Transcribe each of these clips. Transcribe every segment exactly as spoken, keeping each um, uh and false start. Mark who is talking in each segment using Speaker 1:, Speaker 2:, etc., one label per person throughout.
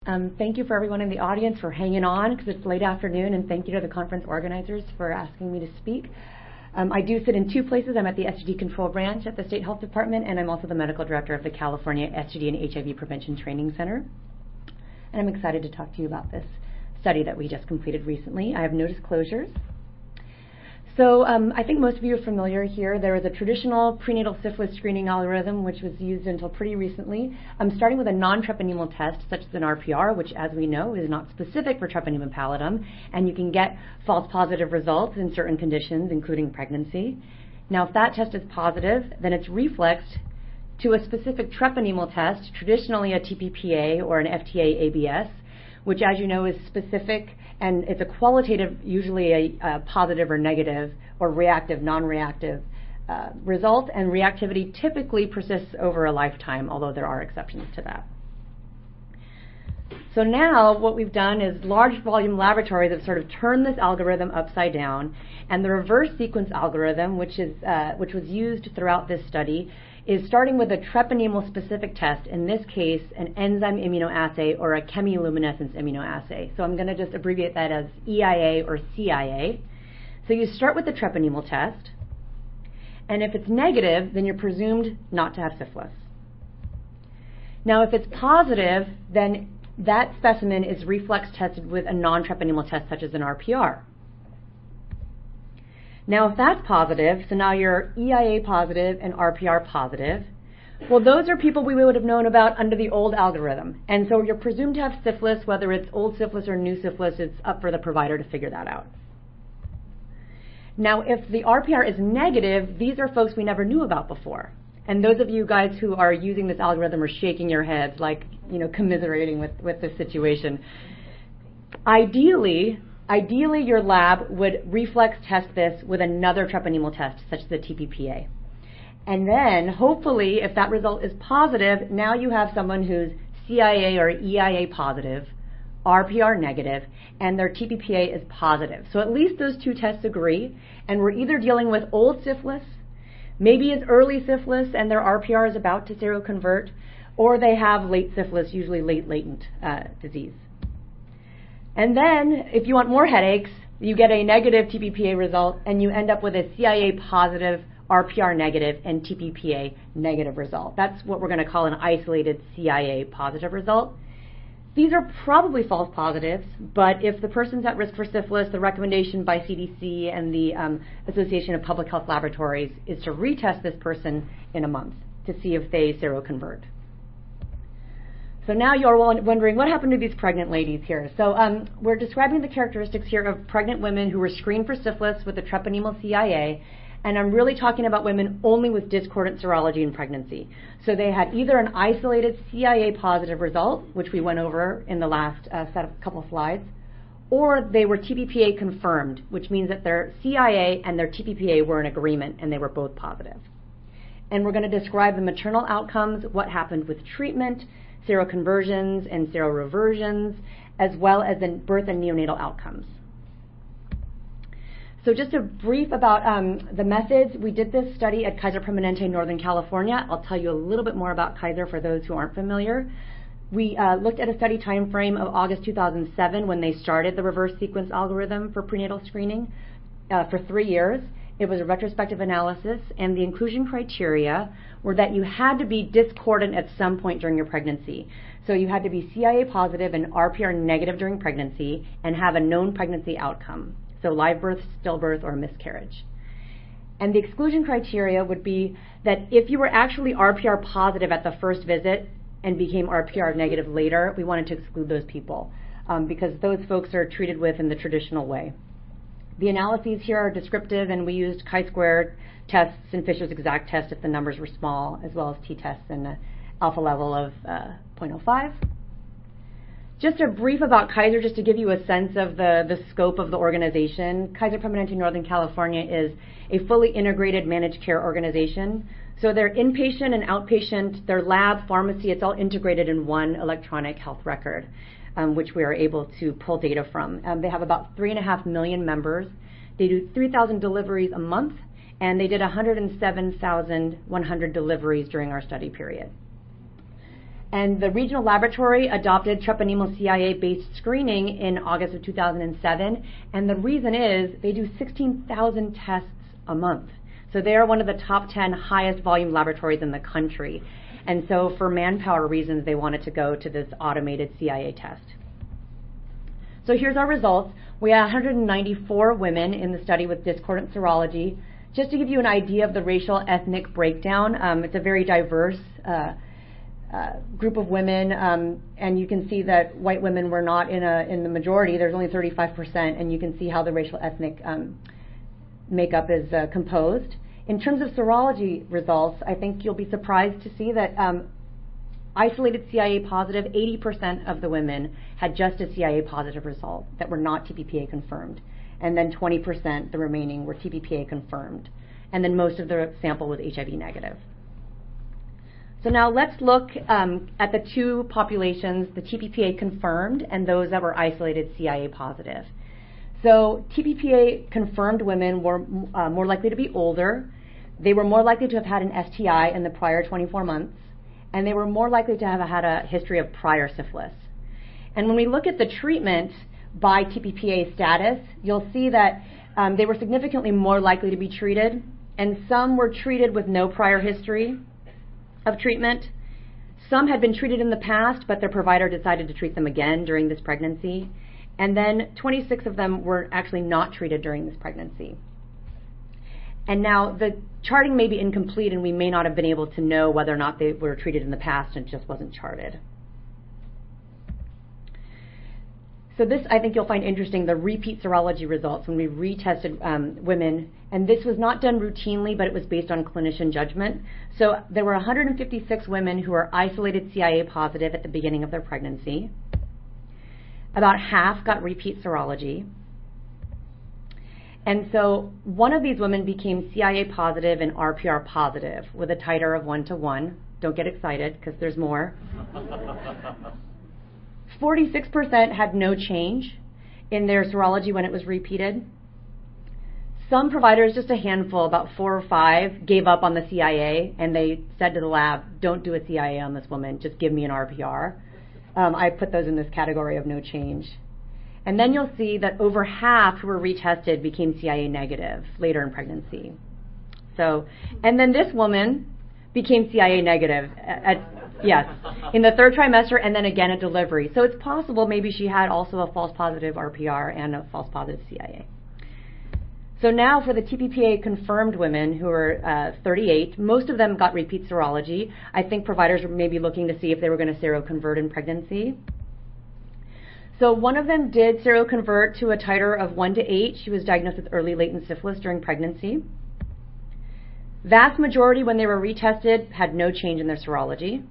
Speaker 1: Um, thank you for everyone in the audience for hanging on because it's late afternoon, and thank you to the conference organizers for asking me to speak. Um, I do sit in two places. I'm at the S T D Control Branch at the State Health Department, and I'm also the medical director of the California S T D and H I V Prevention Training Center. And I'm excited to talk to you about this study that we just completed recently. I have no disclosures. So um, I think most of you are familiar here. There is a traditional prenatal syphilis screening algorithm which was used until pretty recently. I'm starting with a non-treponemal test such as an R P R, which as we know is not specific for treponema pallidum, and you can get false positive results in certain conditions, including pregnancy. Now if that test is positive, then it's reflexed to a specific treponemal test, traditionally a T P P A or an F T A A B S, which as you know is specific, and it's a qualitative, usually a, a positive or negative or reactive, non-reactive uh, result, and reactivity typically persists over a lifetime, although there are exceptions to that. So now what we've done is large volume laboratories have sort of turned this algorithm upside down, and the reverse sequence algorithm, which is uh, which was used throughout this study, is starting with a treponemal specific test, in this case an enzyme immunoassay or a chemiluminescence immunoassay. So I'm going to just abbreviate that as E I A or C I A. So you start with the treponemal test, and if it's negative, then you're presumed not to have syphilis. Now if it's positive, then that specimen is reflex tested with a non-treponemal test such as an R P R. Now if that's positive, so now you're E I A positive and R P R positive, well those are people we would have known about under the old algorithm. And so you're presumed to have syphilis, whether it's old syphilis or new syphilis, it's up for the provider to figure that out. Now if the R P R is negative, these are folks we never knew about before. And those of you guys who are using this algorithm are shaking your heads like, you know, commiserating with, with this situation. Ideally, Ideally, your lab would reflex test this with another treponemal test, such as the T P P A. And then, hopefully, if that result is positive, now you have someone who's C I A or E I A positive, R P R negative, and their T P P A is positive. So at least those two tests agree, and we're either dealing with old syphilis, maybe it's early syphilis and their R P R is about to seroconvert, or they have late syphilis, usually late latent uh, disease. And then, if you want more headaches, you get a negative T P P A result, and you end up with a C I A positive, R P R negative, and T P P A negative result. That's what we're going to call an isolated C I A positive result. These are probably false positives, but if the person's at risk for syphilis, the recommendation by C D C and the um, Association of Public Health Laboratories is to retest this person in a month to see if they seroconvert. So now you're wondering, what happened to these pregnant ladies here? So um, we're describing the characteristics here of pregnant women who were screened for syphilis with a treponemal C I A, and I'm really talking about women only with discordant serology in pregnancy. So they had either an isolated C I A positive result, which we went over in the last uh, set of couple of slides, or they were T P P A confirmed, which means that their C I A and their T P P A were in agreement and they were both positive. And we're going to describe the maternal outcomes, what happened with treatment, seroconversions and seroreversions, as well as the birth and neonatal outcomes. So just a brief about um, the methods. We did this study at Kaiser Permanente, Northern California. I'll tell you a little bit more about Kaiser for those who aren't familiar. We uh, looked at a study time frame of August two thousand seven when they started the reverse sequence algorithm for prenatal screening uh, for three years. It was a retrospective analysis, and the inclusion criteria were that you had to be discordant at some point during your pregnancy. So you had to be C I A positive and R P R negative during pregnancy and have a known pregnancy outcome. So live birth, stillbirth, or miscarriage. And the exclusion criteria would be that if you were actually R P R positive at the first visit and became R P R negative later, we wanted to exclude those people um, because those folks are treated with in the traditional way. The analyses here are descriptive, and we used chi-square tests and Fisher's exact test if the numbers were small, as well as t-tests and an alpha level of uh, zero point zero five. Just a brief about Kaiser, just to give you a sense of the, the scope of the organization. Kaiser Permanente Northern California is a fully integrated managed care organization. So their inpatient and outpatient, their lab, pharmacy, it's all integrated in one electronic health record. Um, which we are able to pull data from. Um, they have about three and a half million members. They do three thousand deliveries a month, and they did one hundred seven thousand one hundred deliveries during our study period. And the regional laboratory adopted treponema C I A-based screening in August of two thousand seven. And the reason is they do sixteen thousand tests a month. So they are one of the top ten highest volume laboratories in the country. And so for manpower reasons, they wanted to go to this automated C I A test. So here's our results. We had one hundred ninety-four women in the study with discordant serology. Just to give you an idea of the racial ethnic breakdown, um, it's a very diverse uh, uh, group of women, um, and you can see that white women were not in a in the majority. There's only thirty-five percent, and you can see how the racial ethnic um, makeup is uh, composed. In terms of serology results, I think you'll be surprised to see that um, isolated C I A positive, eighty percent of the women had just a C I A positive result that were not T P P A confirmed. And then twenty percent, the remaining, were T P P A confirmed. And then most of the sample was H I V negative. So now let's look um, at the two populations, the T P P A confirmed and those that were isolated C I A positive. So T P P A confirmed women were uh, more likely to be older. They were more likely to have had an S T I in the prior twenty-four months. And they were more likely to have had a history of prior syphilis. And when we look at the treatment by T P P A status, you'll see that um, they were significantly more likely to be treated, and some were treated with no prior history of treatment. Some had been treated in the past, but their provider decided to treat them again during this pregnancy. And then twenty-six of them were actually not treated during this pregnancy. And now the charting may be incomplete, and we may not have been able to know whether or not they were treated in the past and it just wasn't charted. So this, I think you'll find interesting, the repeat serology results when we retested um, women. And this was not done routinely, but it was based on clinician judgment. So there were one hundred fifty-six women who were isolated C I A positive at the beginning of their pregnancy. About half got repeat serology. And so one of these women became C I A positive and R P R positive with a titer of one to one. Don't get excited because there's more. forty-six percent had no change in their serology when it was repeated. Some providers, just a handful, about four or five, gave up on the C I A, and they said to the lab, don't do a C I A on this woman, just give me an R P R. Um, I put those in this category of no change. And then you'll see that over half who were retested became C I A negative later in pregnancy. So, and then this woman became C I A negative at, at yes, in the third trimester and then again at delivery. So it's possible maybe she had also a false positive R P R and a false positive C I A. So now for the T P P A confirmed women who are uh, thirty-eight, most of them got repeat serology. I think providers were maybe looking to see if they were going to seroconvert in pregnancy. So one of them did seroconvert to a titer of one to eight. She was diagnosed with early latent syphilis during pregnancy. Vast majority, when they were retested, had no change in their serology.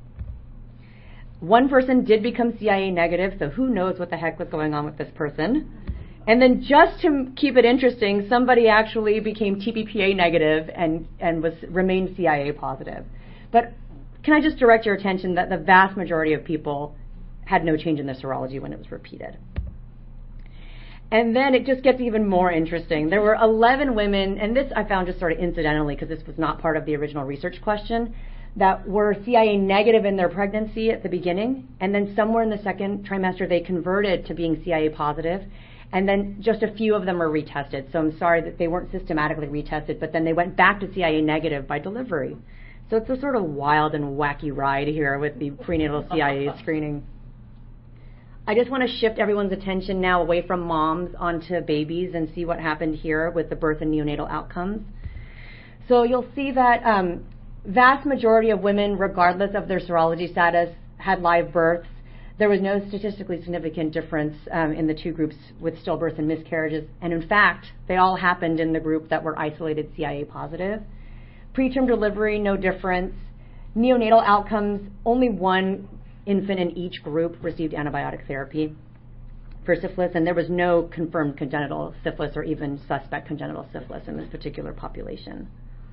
Speaker 1: One person did become C I A negative, so who knows what the heck was going on with this person. And then just to keep it interesting, somebody actually became T P P A negative and, and was remained C I A positive. But can I just direct your attention that the vast majority of people had no change in their serology when it was repeated. And then it just gets even more interesting. There were eleven women, and this I found just sort of incidentally because this was not part of the original research question, that were C I A negative in their pregnancy at the beginning, and then somewhere in the second trimester they converted to being C I A positive, and then just a few of them were retested. So I'm sorry that they weren't systematically retested, but then they went back to C I A negative by delivery. So it's a sort of wild and wacky ride here with the prenatal C I A screening. I just want to shift everyone's attention now away from moms onto babies and see what happened here with the birth and neonatal outcomes. So you'll see that um, vast majority of women, regardless of their serology status, had live births. There was no statistically significant difference um, in the two groups with stillbirths and miscarriages. And in fact, they all happened in the group that were isolated C I A positive. Preterm delivery, no difference. Neonatal outcomes, only one infant in each group received antibiotic therapy for syphilis, and there was no confirmed congenital syphilis or even suspect congenital syphilis in this particular population.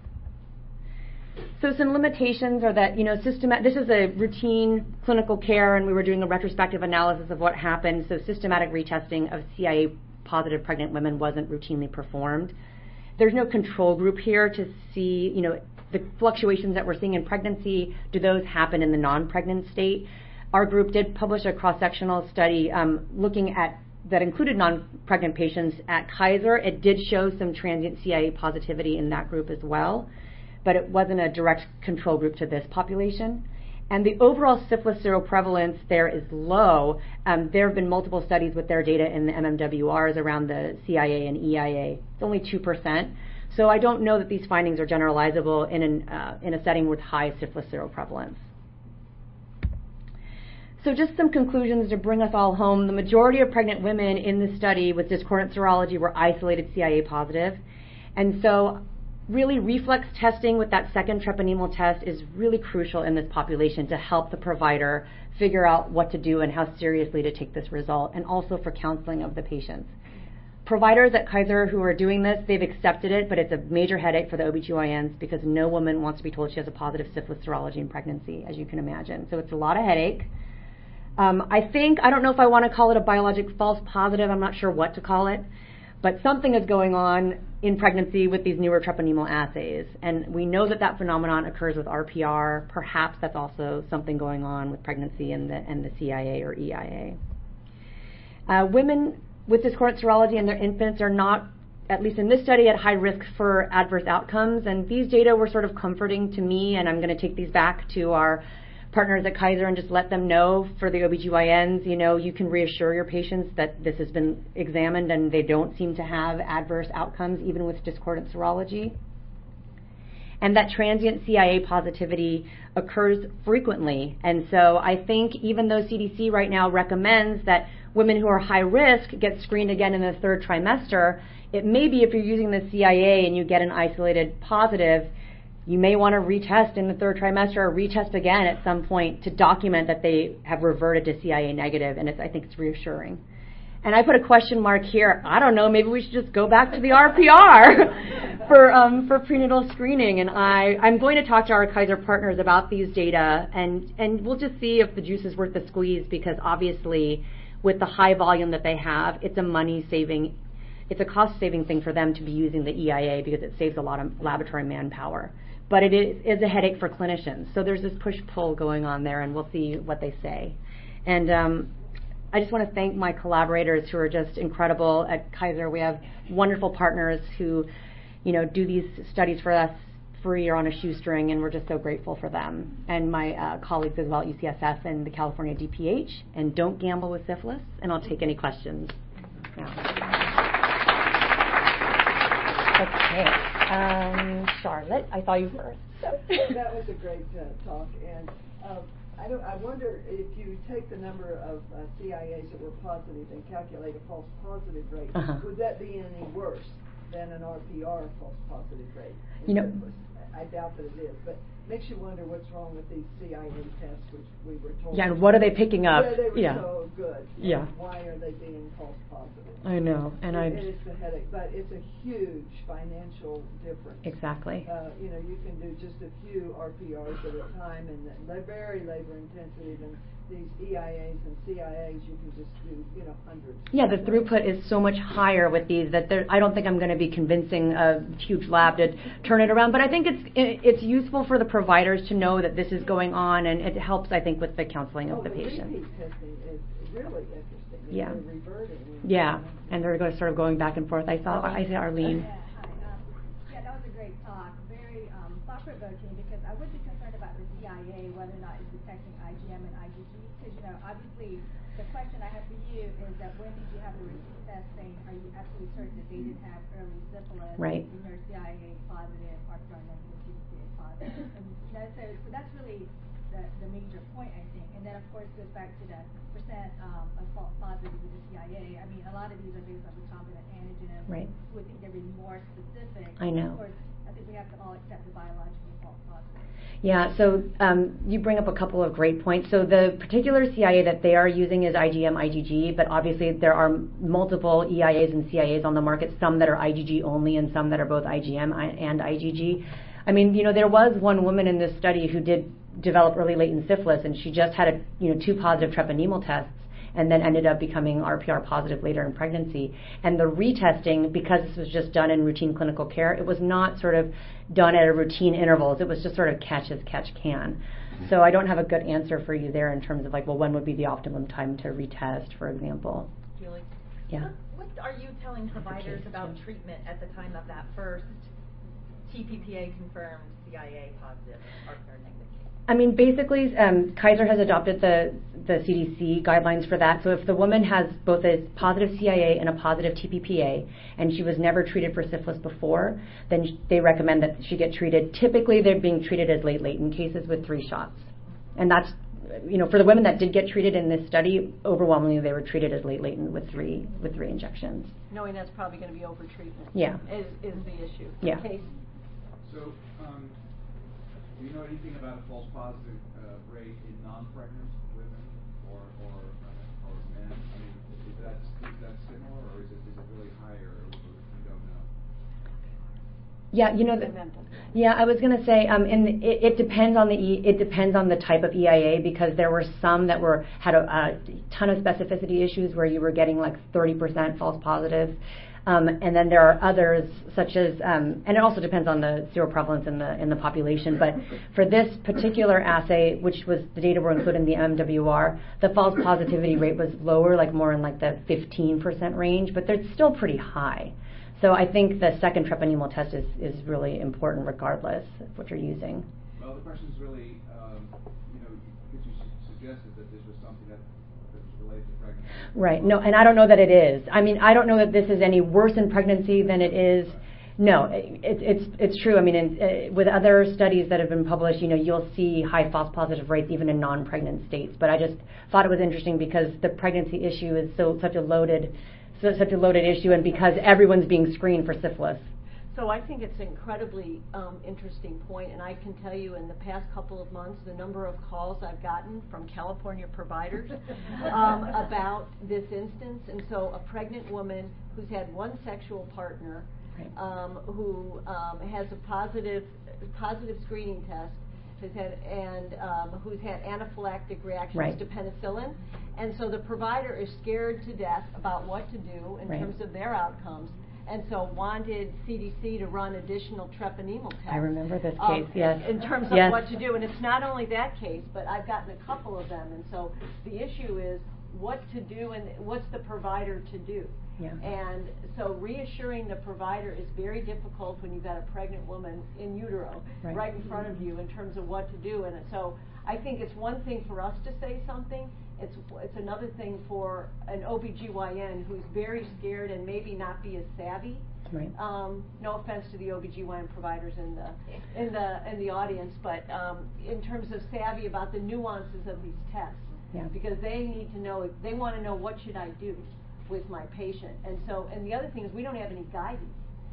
Speaker 1: So some limitations are that, you know, systemat- this is a routine clinical care, and we were doing a retrospective analysis of what happened, so systematic retesting of C I A positive pregnant women wasn't routinely performed. There's no control group here to see, you know, the fluctuations that we're seeing in pregnancy, do those happen in the non-pregnant state? Our group did publish a cross-sectional study um, looking at that included non-pregnant patients at Kaiser. It did show some transient C I A positivity in that group as well, but it wasn't a direct control group to this population. And the overall syphilis seroprevalence there is low. Um, there have been multiple studies with their data in the M M W Rs around the C I A and E I A. It's only two percent. So I don't know that these findings are generalizable in, an, uh, in a setting with high syphilis seroprevalence. So just some conclusions to bring us all home. The majority of pregnant women in the study with discordant serology were isolated C I A positive. And so really reflex testing with that second treponemal test is really crucial in this population to help the provider figure out what to do and how seriously to take this result, and also for counseling of the patients. Providers at Kaiser who are doing this, they've accepted it, but it's a major headache for the O B G Y Ns because no woman wants to be told she has a positive syphilis serology in pregnancy, as you can imagine. So it's a lot of headache. Um, I think, I don't know if I want to call it a biologic false positive, I'm not sure what to call it, but something is going on in pregnancy with these newer treponemal assays. And we know that that phenomenon occurs with R P R. Perhaps that's also something going on with pregnancy and the, and the C I A or E I A. Uh, women with discordant serology and their infants are not, at least in this study, at high risk for adverse outcomes. And these data were sort of comforting to me, and I'm going to take these back to our partners at Kaiser and just let them know for the O B G Y Ns, you know, you can reassure your patients that this has been examined and they don't seem to have adverse outcomes even with discordant serology. And that transient C I A positivity occurs frequently. And so I think even though C D C right now recommends that women who are high risk get screened again in the third trimester, it may be if you're using the C I A and you get an isolated positive, you may want to retest in the third trimester or retest again at some point to document that they have reverted to C I A negative, and it's, I think it's reassuring. And I put a question mark here. I don't know, maybe we should just go back to the R P R for um, for prenatal screening. And I, I'm going to talk to our Kaiser partners about these data, and, and we'll just see if the juice is worth the squeeze, because obviously with the high volume that they have, it's a money-saving, it's a cost-saving thing for them to be using the E I A because it saves a lot of laboratory manpower. But it is, is a headache for clinicians. So there's this push-pull going on there, and we'll see what they say. And um, I just want to thank my collaborators who are just incredible at Kaiser. We have wonderful partners who, you know, do these studies for us free or on a shoestring, and we're just so grateful for them. And my uh, colleagues as well at U C S F and the California D P H. And don't gamble with syphilis. And I'll take any questions now. Okay. Um, Charlotte, I saw you first. So.
Speaker 2: That was a great uh, talk, and um, I, don't, I wonder if you take the number of uh, C I As that were positive and calculate a false positive rate, uh-huh. would that be any worse than an R P R false positive rate?
Speaker 1: You know,
Speaker 2: I doubt that it is, but makes you wonder what's wrong with these C I A tests, which we were told.
Speaker 1: Yeah, and what are they picking up?
Speaker 2: Yeah, they were
Speaker 1: yeah.
Speaker 2: so good.
Speaker 1: Yeah.
Speaker 2: Why are they being false positive?
Speaker 1: I know, and I.
Speaker 2: It, it's a headache, but it's a huge financial difference.
Speaker 1: Exactly.
Speaker 2: Uh, you know, you can do just a few R P Rs at a time, and they're very labor intensive. And these E I As and C I As, you can just do, you know, hundreds.
Speaker 1: Yeah, the throughput is so much higher with these that I don't think I'm going to be convincing a huge lab to turn it around. But I think it's it, it's useful for the providers to know that this is going on, and it helps, I think, with the counseling
Speaker 2: oh,
Speaker 1: of the,
Speaker 2: the
Speaker 1: patient.
Speaker 2: Repeat testing is really interesting.
Speaker 1: Yeah.
Speaker 2: They're reverting.
Speaker 1: Yeah, and they're going to sort of going back and forth. I saw, I see Arlene.
Speaker 3: Yeah, hi. Um, yeah, that was a great talk. Very um, thought-provoking, because I would be concerned about the C I A, whether or not it's detecting I G M and I G G. Because, you know, obviously, the question I have for you is that when did you have the repeat test saying, are you absolutely certain that they didn't have early syphilis?
Speaker 1: Right.
Speaker 3: And they're C I A positive, R P R negative, T C A positive. And, you know, so, so that's really the, the major point, I think. And then, of course, goes back to the percent um, of false positive with the C I A. I mean, a lot of these are based on recombinant antigen, and
Speaker 1: right.
Speaker 3: we think they're really more specific.
Speaker 1: I know.
Speaker 3: Of course, I think we have to all accept the biological false positive.
Speaker 1: Yeah, so um, you bring up a couple of great points. So the particular C I A that they are using is I G M, I G G, but obviously there are multiple E I As and C I As on the market, some that are I G G only and some that are both I G M and I G G. I mean, you know, there was one woman in this study who did develop early latent syphilis, and she just had a, you know, two positive treponemal tests, and then ended up becoming R P R positive later in pregnancy. And the retesting, because this was just done in routine clinical care, it was not sort of done at a routine intervals. It was just sort of catch as catch can. So I don't have a good answer for you there in terms of like, well, when would be the optimum time to retest, for example.
Speaker 4: Julie?
Speaker 1: Yeah.
Speaker 4: What, what are you telling providers about treatment at the time of that first T P P A confirmed C I A positive or R P R negative case?
Speaker 1: I mean, basically, um, Kaiser has adopted the, the C D C guidelines for that. So if the woman has both a positive C I A and a positive T P P A, and she was never treated for syphilis before, then they recommend that she get treated. Typically, they're being treated as late latent cases with three shots. And that's, you know, for the women that did get treated in this study, overwhelmingly they were treated as late latent with three with three injections.
Speaker 5: Knowing that's probably going to be over-treatment.
Speaker 1: Yeah.
Speaker 5: Is, is the issue.
Speaker 1: Yeah.
Speaker 5: Case.
Speaker 6: So, um, do you know anything about a false positive uh, rate in non-pregnant women or or, uh, or men? I mean, is that is that similar, or is it is it really higher? Or we don't know.
Speaker 1: Yeah, you know, the, yeah, I was going to say, um, and it, it depends on the e, it depends on the type of E I A, because there were some that were had a, a ton of specificity issues where you were getting like thirty percent false positives. Um, and then there are others, such as, um, and it also depends on the seroprevalence in the in the population. But for this particular assay, which was the data were included in the M W R, the false positivity rate was lower, like more in like the fifteen percent range, but they're still pretty high. So I think the second treponemal test is, is really important, regardless of what you're using.
Speaker 6: Well, the question is really, um, you know, because you su- suggested that this was something that.
Speaker 1: Right. No, and I don't know that it is. I mean, I don't know that this is any worse in pregnancy than it is. No, it, it's it's true. I mean, in, uh, with other studies that have been published, you know, you'll see high false positive rates even in non-pregnant states. But I just thought it was interesting because the pregnancy issue is so such a loaded, so, such a loaded issue, and because everyone's being screened for syphilis.
Speaker 5: So I think it's an incredibly um, interesting point, and I can tell you in the past couple of months the number of calls I've gotten from California providers um, about this instance. And so a pregnant woman who's had one sexual partner, um, who um, has a positive positive screening test, has had and um, who's had anaphylactic reactions
Speaker 1: right.
Speaker 5: to penicillin, and so the provider is scared to death about what to do in
Speaker 1: right. terms
Speaker 5: of their outcomes. And so wanted C D C to run additional treponemal tests.
Speaker 1: I remember this
Speaker 5: um,
Speaker 1: case, yes.
Speaker 5: In terms of
Speaker 1: yes.
Speaker 5: what to do. And it's not only that case, but I've gotten a couple of them. And so the issue is what to do and what's the provider to do.
Speaker 1: Yeah.
Speaker 5: And so reassuring the provider is very difficult when you've got a pregnant woman in utero
Speaker 1: right,
Speaker 5: right in front of you in terms of what to do. And so I think it's one thing for us to say something. It's it's another thing for an O B G Y N who's very scared and maybe not be as savvy.
Speaker 1: Right.
Speaker 5: Um, no offense to the O B G Y N providers in the in the in the audience, but um, in terms of savvy about the nuances of these tests,
Speaker 1: yeah.
Speaker 5: because they need to know, they want to know what should I do with my patient. And so, and the other thing is we don't have any guidance.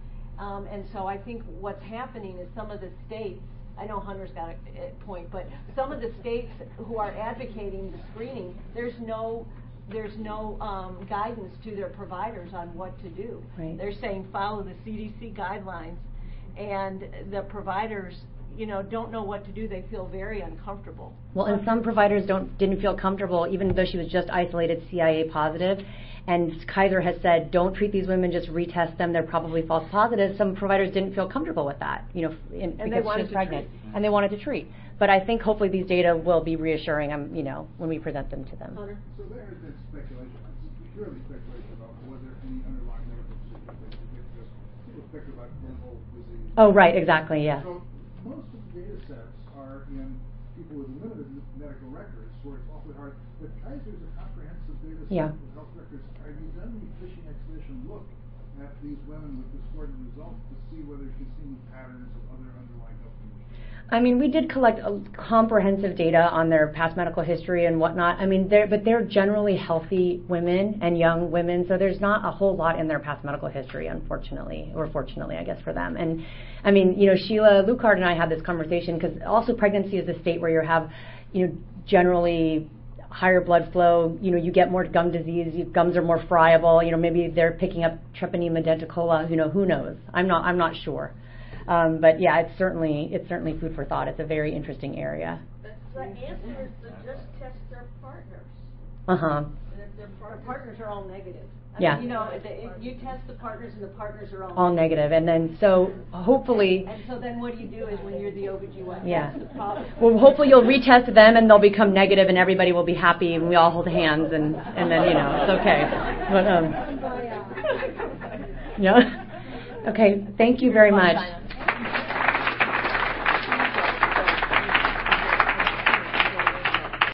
Speaker 5: Um, and so I think what's happening is some of the states, I know Hunter's got a, a point, but some of the states who are advocating the screening, there's no there's no um, guidance to their providers on what to do.
Speaker 1: Right.
Speaker 5: They're saying follow the C D C guidelines, and the providers, you know, don't know what to do. They feel very uncomfortable.
Speaker 1: Well, and some providers don't didn't feel comfortable, even though she was just isolated C I A positive. And Kaiser has said, don't treat these women, just retest them. They're probably false positives. Some providers didn't feel comfortable with that, you know, in,
Speaker 5: and
Speaker 1: because
Speaker 5: they
Speaker 1: she's pregnant, and they wanted to treat. But I think hopefully these data will be reassuring, um, you know, when we present them to them.
Speaker 5: Hunter?
Speaker 7: So there has been speculation, purely speculation about whether any underlying medical procedures that just people speculate about clinical disease.
Speaker 1: Oh, right, exactly, yeah.
Speaker 7: So most of the data sets are in people with limited medical records, where it's awfully hard. But Kaiser's a comprehensive data set
Speaker 1: yeah.
Speaker 7: with health records. Have you done any fishing expedition look at these women with discordant results to see whether she's seen patterns of other underlying health conditions?
Speaker 1: I mean, we did collect a comprehensive data on their past medical history and whatnot. I mean, they're, but they're generally healthy women and young women, so there's not a whole lot in their past medical history, unfortunately, or fortunately, I guess, for them. And, I mean, you know, Sheila Lucard and I had this conversation because also pregnancy is a state where you have, you know, generally higher blood flow, you know, you get more gum disease, your gums are more friable, you know, maybe they're picking up treponema denticola, you know, who knows? I'm not, I'm not sure. Um, but yeah, it's certainly it's certainly food for thought. It's a very interesting area.
Speaker 8: The answer is to just test their partners.
Speaker 1: Uh huh.
Speaker 8: And if
Speaker 5: their par- partners are all negative. I
Speaker 1: Yeah.
Speaker 5: mean, you know, the, it, you test the partners and the partners are all,
Speaker 1: all negative. And then so hopefully,
Speaker 5: And so then what do you do is when you're the O B G Y N?
Speaker 1: yeah.
Speaker 5: That's the problem.
Speaker 1: Well, hopefully you'll retest them and they'll become negative and everybody will be happy and we all hold hands and, and then, you know, it's okay. But, um, yeah. Okay, thank you very much.